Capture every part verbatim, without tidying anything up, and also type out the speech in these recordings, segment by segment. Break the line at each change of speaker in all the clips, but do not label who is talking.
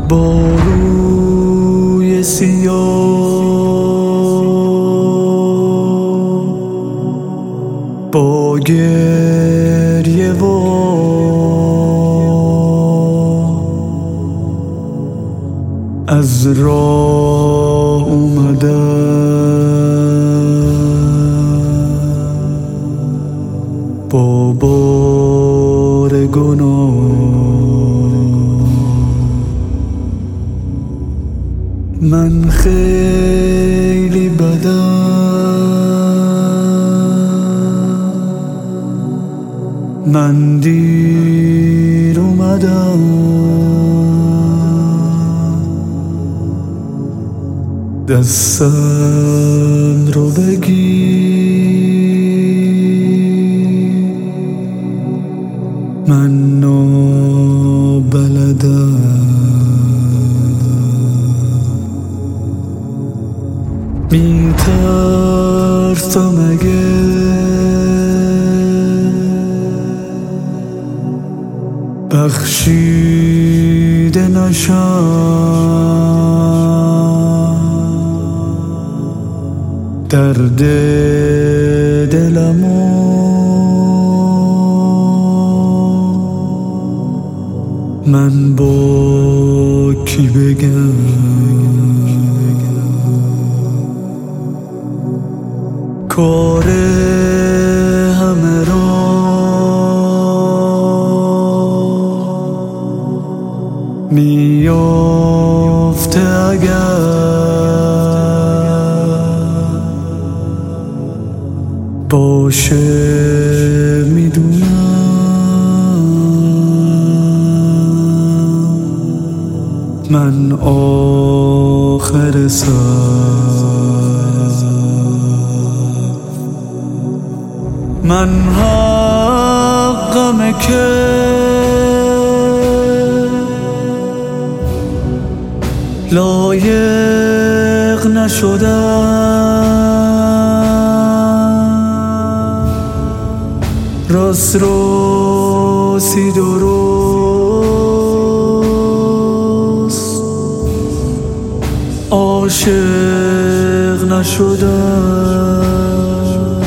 با روی سیاه، با گریه و از راه اومدم با بار گناه. من خیلی بدم، من دیر اومدم، دستم رو بگیر، من نابلدم. میترسم اگه بخشیده نشم، درد دلمو من با کی بگم؟ کار همه را میافته اگر باشه، میدونم من آخر سر، من حقمه که لایق نشدم، راست راستی درست عاشق نشدم.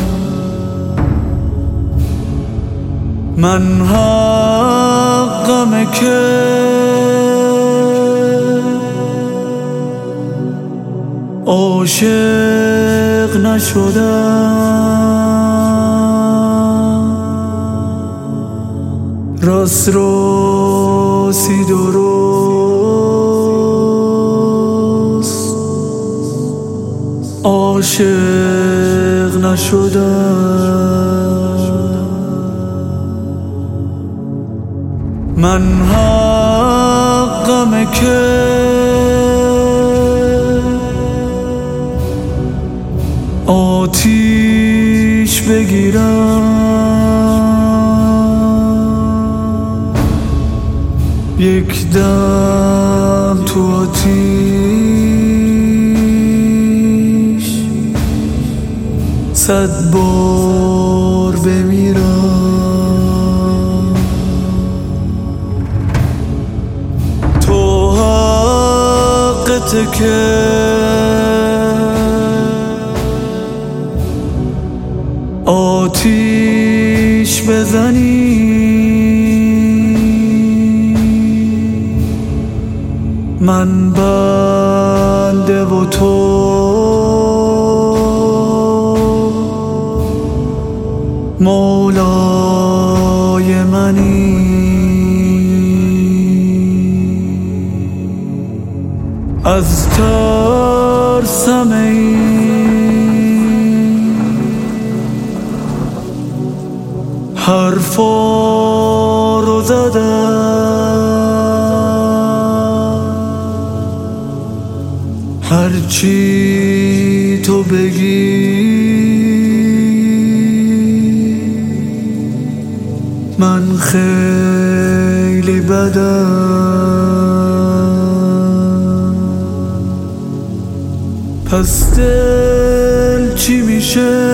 من حقمه که عاشق نشدم، راست راستی درست عاشق نشدم. من حقمه که آتیش بگیرم، یک دم تو آتیش صد بار بمیرم. تو حقته که آتیش بزنی، من بنده و تو مولای منی. از ترسم این حرفا رو زدم، هرچی تو بگی من خیلی بدم. پس دل چی میشه؟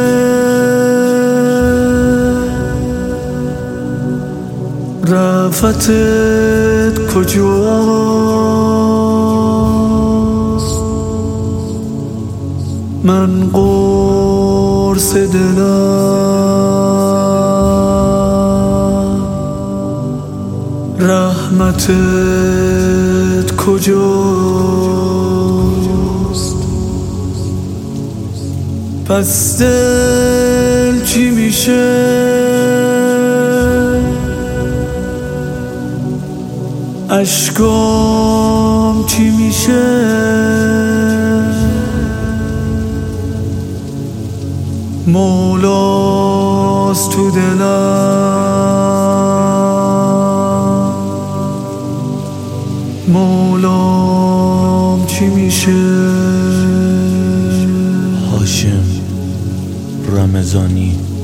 رفتت کجا؟ من قرص دلم، رحمتت کجاست؟ پس دل چی میشه؟ اشکام چی میشه؟ مولاست تو دلم، مولام چی میشه؟
هاشم رمضانی.